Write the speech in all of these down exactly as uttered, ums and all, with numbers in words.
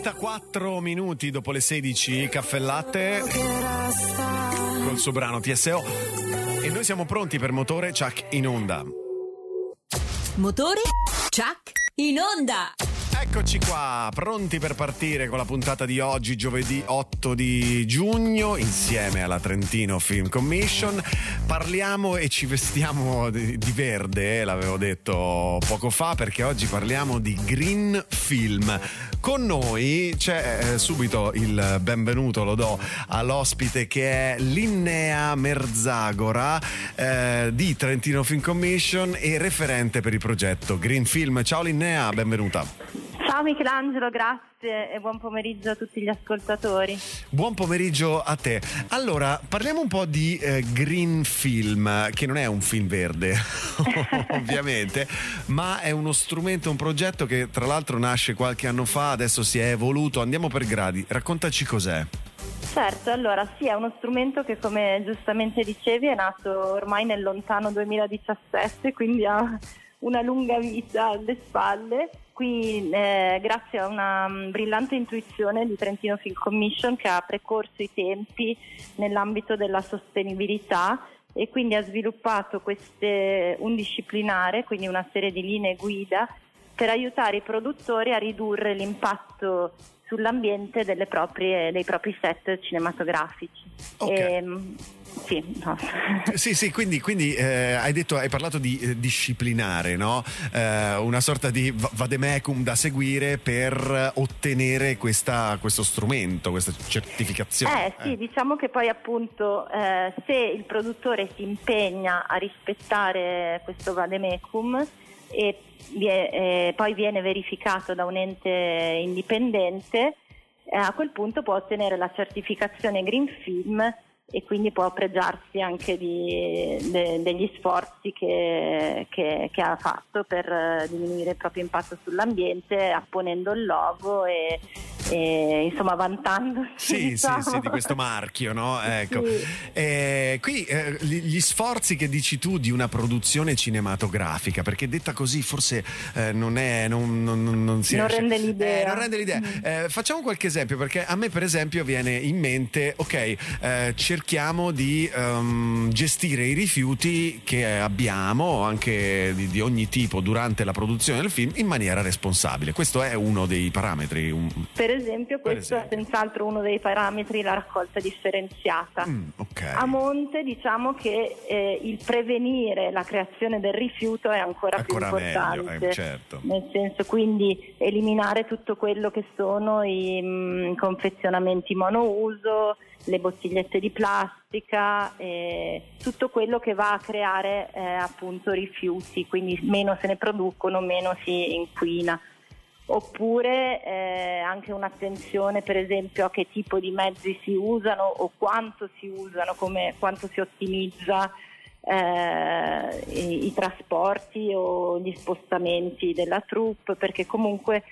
trentaquattro minuti dopo le sedici, Caffè Latte col suo brano T S O, e noi siamo pronti per Motore Chuck in onda. Motore Chuck in onda. Eccoci qua, pronti per partire con la puntata di oggi, giovedì otto di giugno, insieme alla Trentino Film Commission. Parliamo e ci vestiamo di, di verde, eh, l'avevo detto poco fa, perché oggi parliamo di Green Film. Con noi c'è eh, subito il benvenuto, lo do all'ospite, che è Linnea Merzagora eh, di Trentino Film Commission e referente per il progetto Green Film. Ciao Linnea, benvenuta. Ciao Michelangelo, grazie e buon pomeriggio a tutti gli ascoltatori. Buon pomeriggio a te. Allora, parliamo un po' di eh, Green Film, che non è un film verde, ovviamente, ma è uno strumento, un progetto che tra l'altro nasce qualche anno fa, adesso si è evoluto. Andiamo per gradi, raccontaci cos'è. Certo, allora sì, è uno strumento che, come giustamente dicevi, è nato ormai nel lontano duemiladiciassette, quindi ha una lunga vita alle spalle. Qui eh, grazie a una um, brillante intuizione di Trentino Film Commission, che ha precorso i tempi nell'ambito della sostenibilità e quindi ha sviluppato queste un disciplinare, quindi una serie di linee guida per aiutare i produttori a ridurre l'impatto sull'ambiente delle proprie, dei propri set cinematografici. Okay. E, Sì, no. sì, sì, quindi, quindi eh, hai detto, hai parlato di eh, disciplinare, no? Eh, una sorta di vademecum da seguire per ottenere questa, questo strumento, questa certificazione. Eh sì, eh. diciamo che poi appunto eh, se il produttore si impegna a rispettare questo vademecum e vie, eh, poi viene verificato da un ente indipendente, eh, a quel punto può ottenere la certificazione Green Film e quindi può pregiarsi anche di, de, degli sforzi che, che, che ha fatto per diminuire il proprio impatto sull'ambiente, apponendo il logo e, e insomma vantandosi. Sì, diciamo. sì, sì, di questo marchio, no? Ecco. Sì. Eh, qui eh, gli sforzi che dici tu di una produzione cinematografica, perché detta così forse eh, non è non, non, non si non riesce, rende l'idea, eh, non rende l'idea. Mm. Eh, facciamo qualche esempio, perché a me per esempio viene in mente, ok, eh, cerchiamo di um, gestire i rifiuti che abbiamo anche di, di ogni tipo durante la produzione del film in maniera responsabile. Questo è uno dei parametri. Un... Per esempio, per questo esempio. è senz'altro uno dei parametri, la raccolta differenziata. Mm, okay. A monte diciamo che eh, il prevenire la creazione del rifiuto è ancora, ancora più importante, meglio, eh, certo. Nel senso, quindi eliminare tutto quello che sono i mh, confezionamenti monouso, le bottigliette di plastica, eh, tutto quello che va a creare eh, appunto rifiuti, quindi meno se ne producono, meno si inquina. Oppure eh, anche un'attenzione per esempio a che tipo di mezzi si usano o quanto si usano, come, quanto si ottimizza eh, i, i trasporti o gli spostamenti della troupe, perché comunque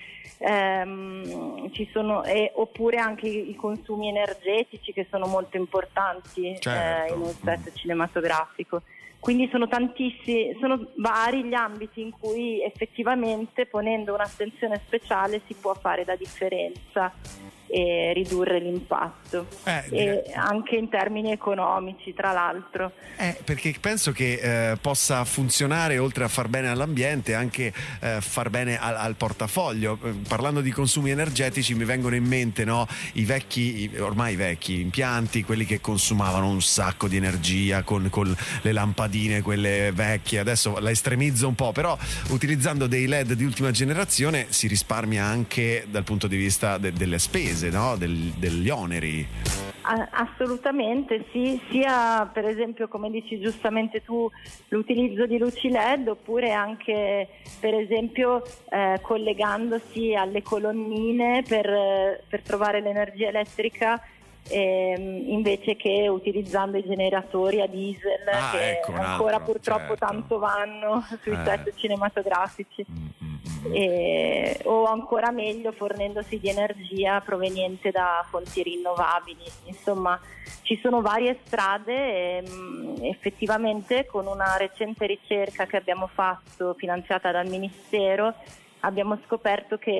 ehm, ci sono eh, oppure anche i consumi energetici, che sono molto importanti. Certo. eh, in un set cinematografico. Quindi sono tantissimi, sono vari gli ambiti in cui effettivamente, ponendo un'attenzione speciale, si può fare la differenza e ridurre l'impatto, eh, e anche in termini economici, tra l'altro. Eh, perché penso che eh, possa funzionare, oltre a far bene all'ambiente, anche eh, far bene al, al portafoglio. Eh, parlando di consumi energetici mi vengono in mente, no, i vecchi, i, ormai vecchi impianti, quelli che consumavano un sacco di energia con, con le lampadine, quelle vecchie. Adesso la estremizzo un po', però utilizzando dei L E D di ultima generazione si risparmia anche dal punto di vista de- delle spese, no? Del, degli oneri. Assolutamente sì, sia per esempio, come dici giustamente tu, l'utilizzo di luci L E D, oppure anche per esempio eh, collegandosi alle colonnine per, per trovare l'energia elettrica, ehm, invece che utilizzando i generatori a diesel, ah, che ecco, ancora altro, purtroppo certo. tanto vanno sui eh. set cinematografici. Mm-hmm. E, o ancora meglio fornendosi di energia proveniente da fonti rinnovabili. Insomma, ci sono varie strade e mh, effettivamente con una recente ricerca che abbiamo fatto, finanziata dal Ministero, abbiamo scoperto che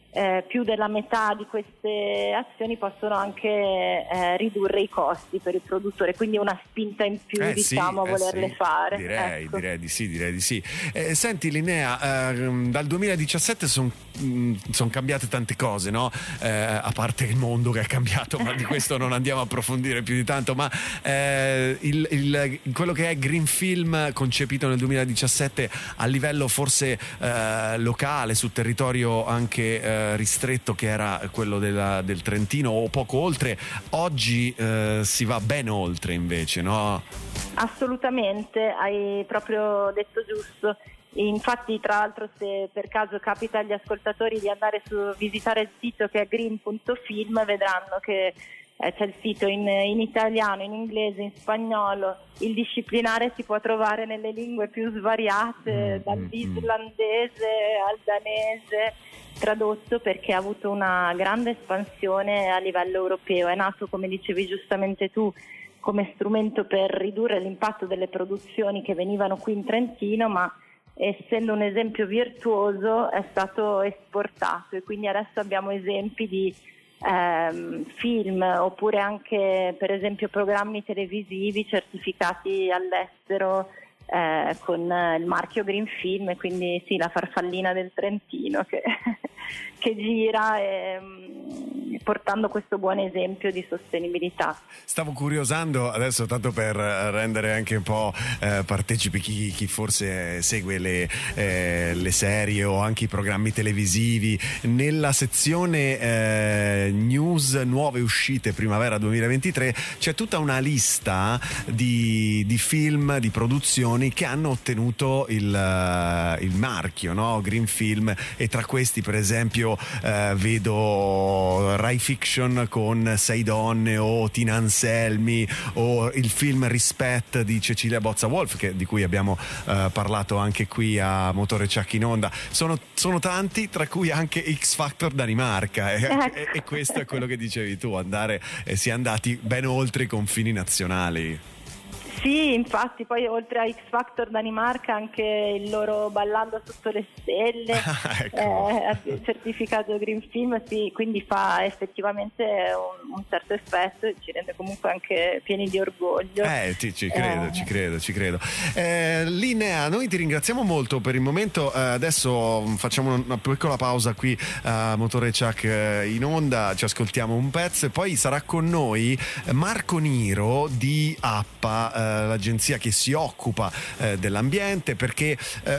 eh, più della metà di queste azioni possono anche eh, ridurre i costi per il produttore, quindi una spinta in più eh diciamo sì, a volerle eh sì. fare. Direi, ecco. direi di sì, direi di sì. Eh, senti Linnea, eh, dal duemiladiciassette sono son cambiate tante cose, no? Eh, a parte il mondo che è cambiato, ma di questo non andiamo a approfondire più di tanto, ma eh, il, il, quello che è Green Film concepito nel duemiladiciassette a livello forse eh, locale, su territorio anche eh, ristretto che era quello della, del Trentino o poco oltre, oggi eh, si va ben oltre invece, no? Assolutamente, hai proprio detto giusto. Infatti, tra l'altro, se per caso capita agli ascoltatori di andare su visitare il sito che è green punto film, vedranno che eh, c'è il sito in, in italiano, in inglese, in spagnolo. Il disciplinare si può trovare nelle lingue più svariate, mm, dall'islandese al danese, tradotto, perché ha avuto una grande espansione a livello europeo. È nato, come dicevi giustamente tu, come strumento per ridurre l'impatto delle produzioni che venivano qui in Trentino, ma essendo un esempio virtuoso è stato esportato, e quindi adesso abbiamo esempi di ehm, film oppure anche per esempio programmi televisivi certificati all'estero eh, con il marchio Green Film, e quindi sì, la farfallina del Trentino che, che gira e, portando questo buon esempio di sostenibilità. Stavo curiosando adesso, tanto per rendere anche un po' eh, partecipi chi, chi forse segue le, eh, le serie o anche i programmi televisivi, nella sezione eh, news nuove uscite primavera duemilaventitré c'è tutta una lista di, di film, di produzioni che hanno ottenuto il, il marchio, no? Green Film, e tra questi per esempio eh, vedo Rai Fiction con Sei donne o Tina Anselmi, o il film Rispet di Cecilia Bozza Wolf, che, di cui abbiamo eh, parlato anche qui a Motore Chuck in Onda. Sono, sono tanti, tra cui anche X Factor Danimarca, e, e, e questo è quello che dicevi tu, andare eh, si è andati ben oltre i confini nazionali. Sì, infatti poi oltre a X Factor Danimarca anche il loro Ballando sotto le stelle ah, ecco. eh, certificato Green Film, sì, quindi fa effettivamente un, un certo effetto e ci rende comunque anche pieni di orgoglio. Eh, ti, ci credo, eh. ci credo, ci credo. Eh, Linnea, noi ti ringraziamo molto per il momento, eh, adesso facciamo una piccola pausa qui a Motore Chuck in Onda, ci ascoltiamo un pezzo e poi sarà con noi Marco Niro di Appa, l'agenzia che si occupa eh, dell'ambiente, perché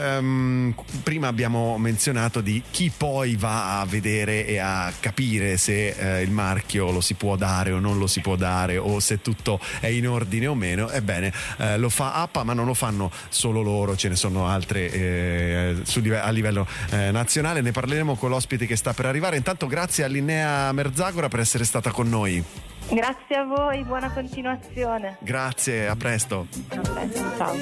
ehm, prima abbiamo menzionato di chi poi va a vedere e a capire se eh, il marchio lo si può dare o non lo si può dare, o se tutto è in ordine o meno. Ebbene, eh, lo fa Appa, ma non lo fanno solo loro, ce ne sono altre eh, su, a livello eh, nazionale. Ne parleremo con l'ospite che sta per arrivare. Intanto grazie a Linnea Merzagora per essere stata con noi. Grazie a voi, buona continuazione. Grazie, a presto. A presto, ciao.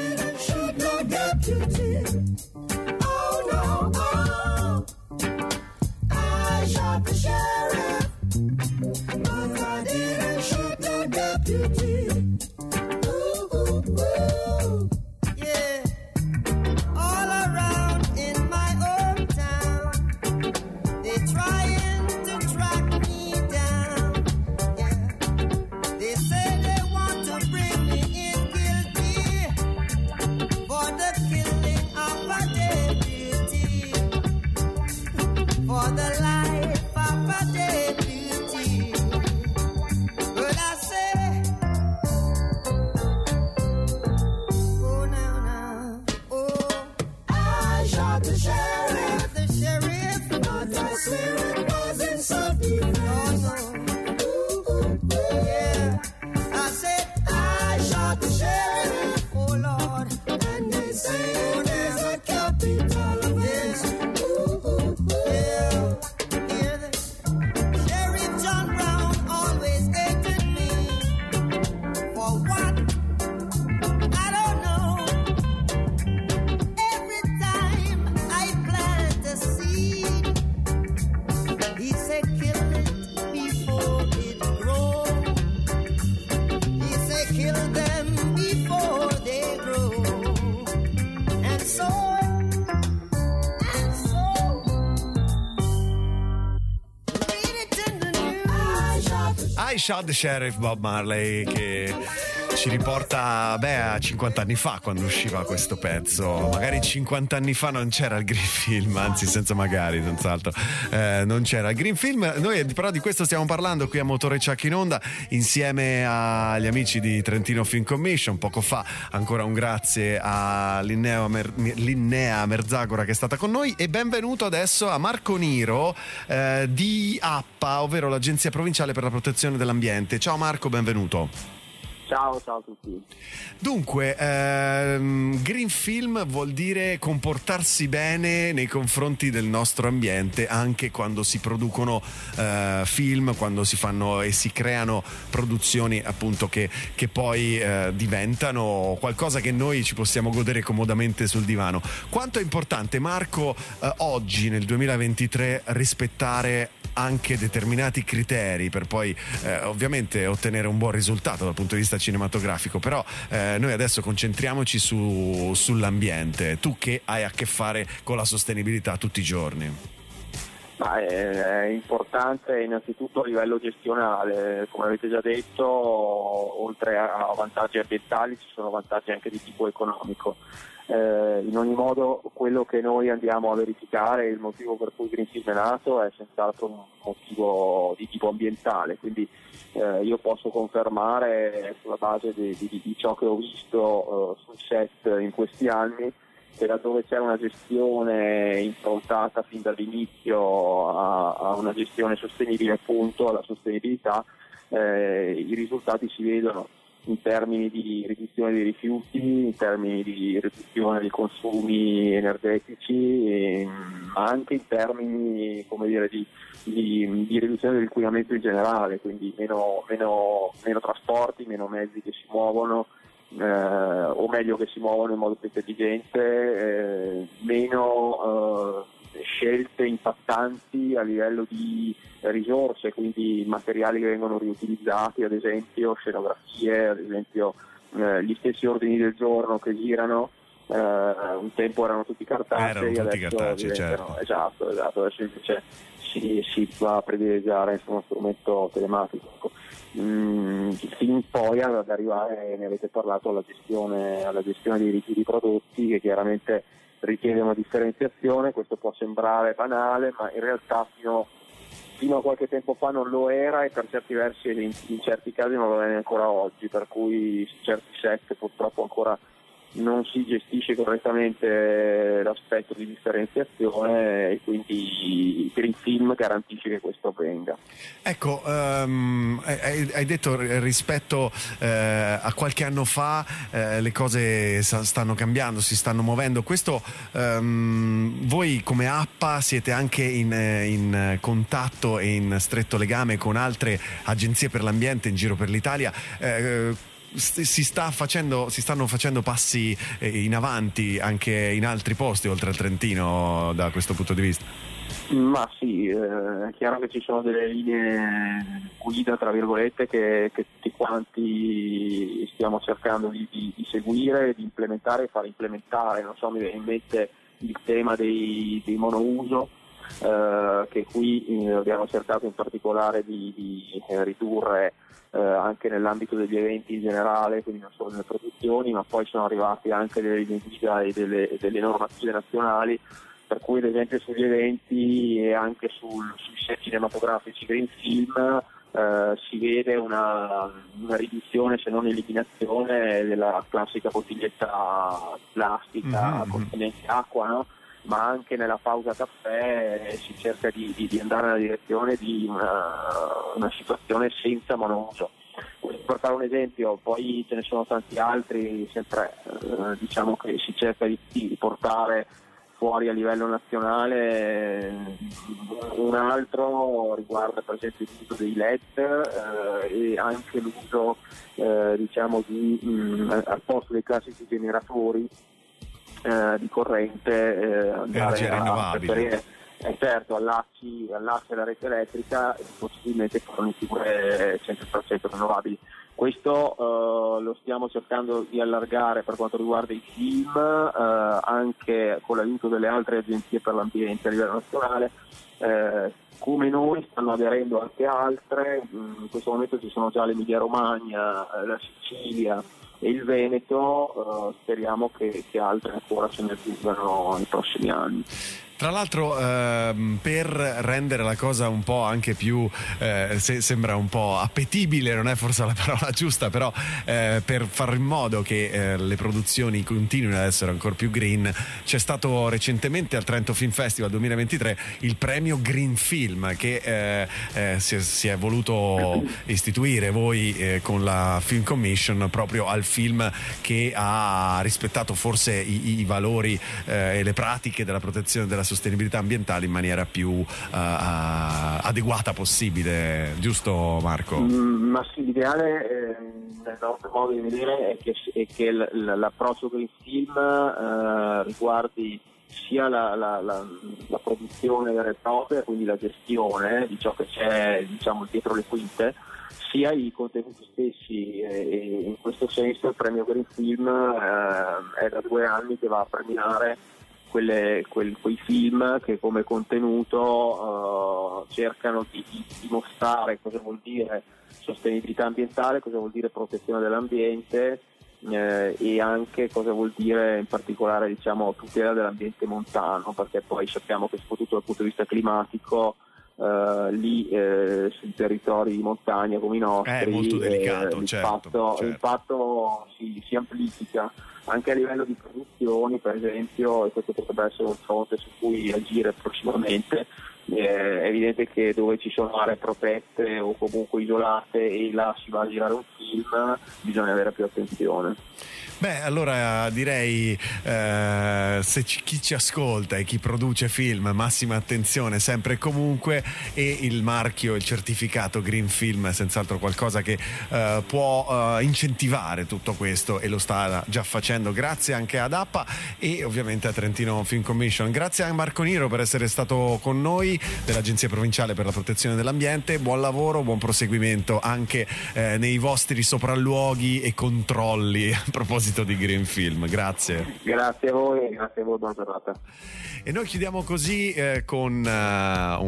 He said, kill it before I Shot the Sheriff, Bob Marley, che ci riporta beh, a cinquanta anni fa, quando usciva questo pezzo. Magari cinquanta anni fa non c'era il Green Film, anzi senza magari, senz'altro eh, non c'era il Green Film. Noi però di questo stiamo parlando qui a Motore Chuck in Onda, insieme agli amici di Trentino Film Commission. Poco fa ancora un grazie a Linnea, Mer- Linnea Merzagora che è stata con noi, e benvenuto adesso a Marco Niro eh, di APPA, ovvero l'Agenzia Provinciale per la Protezione dell'Ambiente. Ciao Marco, benvenuto. Ciao, ciao a tutti. Dunque, ehm, Green Film vuol dire comportarsi bene nei confronti del nostro ambiente, anche quando si producono eh, film, quando si fanno e si creano produzioni appunto che, che poi eh, diventano qualcosa che noi ci possiamo godere comodamente sul divano. Quanto è importante, Marco, eh, oggi nel duemilaventitré rispettare anche determinati criteri per poi eh, ovviamente ottenere un buon risultato dal punto di vista cinematografico, però eh, noi adesso concentriamoci su, sull'ambiente. Tu che hai a che fare con la sostenibilità tutti i giorni? Ma è, è importante innanzitutto a livello gestionale, come avete già detto, oltre a vantaggi ambientali ci sono vantaggi anche di tipo economico. Eh, in ogni modo quello che noi andiamo a verificare, il motivo per cui Green Film è nato, è senz'altro un motivo di tipo ambientale, quindi eh, io posso confermare sulla base di, di, di ciò che ho visto eh, sul set in questi anni che laddove c'è una gestione improntata fin dall'inizio a, a una gestione sostenibile, appunto alla sostenibilità, eh, i risultati si vedono in termini di riduzione dei rifiuti, in termini di riduzione dei consumi energetici, e, ma anche in termini, come dire, di, di, di riduzione dell'inquinamento in generale, quindi meno, meno, meno trasporti, meno mezzi che si muovono, eh, o meglio che si muovono in modo più intelligente, eh, meno eh, scelte impattanti a livello di risorse, quindi materiali che vengono riutilizzati, ad esempio scenografie, ad esempio eh, gli stessi ordini del giorno che girano, eh, un tempo erano tutti cartacei, erano tutti adesso cartacei, diventano, certo. esatto, esatto, adesso invece si, si va a privilegiare uno strumento telematico. Mm, fin poi ad arrivare, ne avete parlato, alla gestione, alla gestione dei rifiuti prodotti, che chiaramente richiede una differenziazione. Questo può sembrare banale, ma in realtà fino fino a qualche tempo fa non lo era, e per certi versi in, in certi casi non lo è ancora oggi, per cui su certi set purtroppo ancora non si gestisce correttamente l'aspetto di differenziazione, e quindi il Green Film garantisce che questo avvenga. Ecco, um, hai, hai detto rispetto eh, a qualche anno fa eh, le cose stanno cambiando, si stanno muovendo. Questo um, voi come APPA siete anche in, in contatto e in stretto legame con altre agenzie per l'ambiente in giro per l'Italia. Eh, Si, sta facendo, si stanno facendo passi in avanti anche in altri posti oltre al Trentino da questo punto di vista? Ma sì, eh, è chiaro che ci sono delle linee guida, tra virgolette, che, che tutti quanti stiamo cercando di, di, di seguire, di implementare e far implementare. Non so, mi viene in mente il tema dei, dei monouso, eh, che qui eh, abbiamo cercato in particolare di, di eh, ridurre Eh, anche nell'ambito degli eventi in generale, quindi non solo nelle produzioni, ma poi sono arrivati anche delle linee guida e delle, delle normative nazionali, per cui ad esempio sugli eventi e anche sul, sui set cinematografici Green Film eh, si vede una, una riduzione, se non eliminazione, della classica bottiglietta plastica mm-hmm. contenente acqua, no? Ma anche nella pausa caffè si cerca di, di, di andare nella direzione di una, una situazione senza monouso. Per fare un esempio, poi ce ne sono tanti altri, sempre eh, diciamo che si cerca di, di portare fuori a livello nazionale. Un altro riguarda per esempio l'uso dei L E D eh, e anche l'uso eh, diciamo di mh, al posto dei classici generatori Eh, di corrente eh, andare a preferire eh, certo all'acci, all'acci alla rete elettrica, e possibilmente forniture cento per cento rinnovabili. Questo eh, lo stiamo cercando di allargare per quanto riguarda i film, eh, anche con l'aiuto delle altre agenzie per l'ambiente a livello nazionale, eh, come noi stanno aderendo anche altre, in questo momento ci sono già l'Emilia Romagna, la Sicilia e il Veneto, eh, speriamo che, che altre ancora se ne aggiungano nei prossimi anni. Tra l'altro, ehm, per rendere la cosa un po' anche più, eh, se, sembra un po' appetibile, non è forse la parola giusta, però eh, per fare in modo che eh, le produzioni continuino ad essere ancora più green, c'è stato recentemente al Trento Film Festival duemilaventitré il premio Green Film che eh, eh, si, è, si è voluto istituire voi eh, con la Film Commission proprio al film che ha rispettato forse i, i valori eh, e le pratiche della protezione della sostenibilità ambientale in maniera più uh, uh, adeguata possibile, giusto Marco? Mm, ma sì, l'ideale eh, nel nostro modo di vedere è che, è che l- l- l'approccio Green Film eh, riguardi sia la, la, la, la produzione vera e propria, quindi la gestione di ciò che c'è, diciamo, dietro le quinte, sia i contenuti stessi, e in questo senso il premio Green Film eh, è da due anni che va a premiare Quelle, quel, quei film che come contenuto uh, cercano di, di dimostrare cosa vuol dire sostenibilità ambientale, cosa vuol dire protezione dell'ambiente eh, e anche cosa vuol dire in particolare, diciamo, tutela dell'ambiente montano, perché poi sappiamo che soprattutto dal punto di vista climatico Uh, lì eh, sui territori di montagna come i nostri è molto delicato, eh, certo, l'impatto, certo. l'impatto si, si amplifica anche a livello di produzioni, per esempio, e questo potrebbe essere un fronte su cui agire prossimamente. Eh, è evidente che dove ci sono aree protette o comunque isolate e là si va a girare un film, bisogna avere più attenzione. Beh, allora direi eh, se ci, chi ci ascolta e chi produce film, massima attenzione sempre e comunque, e il marchio, il certificato Green Film è senz'altro qualcosa che eh, può eh, incentivare tutto questo, e lo sta già facendo grazie anche ad Appa e ovviamente a Trentino Film Commission. Grazie a Marco Niro per essere stato con noi dell'Agenzia Provinciale per la Protezione dell'Ambiente. Buon lavoro, buon proseguimento anche eh, nei vostri sopralluoghi e controlli a proposito di Green Film. Grazie. Grazie a voi, grazie a voi, buona giornata. E noi chiudiamo così eh, con uh,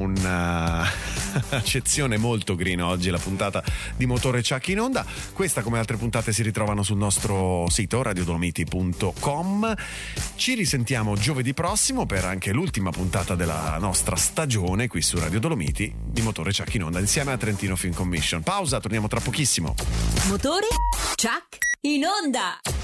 un'accezione molto green oggi, la puntata di Motore Ciak in Onda. Questa, come altre puntate, si ritrovano sul nostro sito radio dolomiti punto com. Ci risentiamo giovedì prossimo per anche l'ultima puntata della nostra stagione qui su Radio Dolomiti di Motore Ciak in Onda insieme a Trentino Film Commission. Pausa, torniamo tra pochissimo. Motore Ciak in Onda.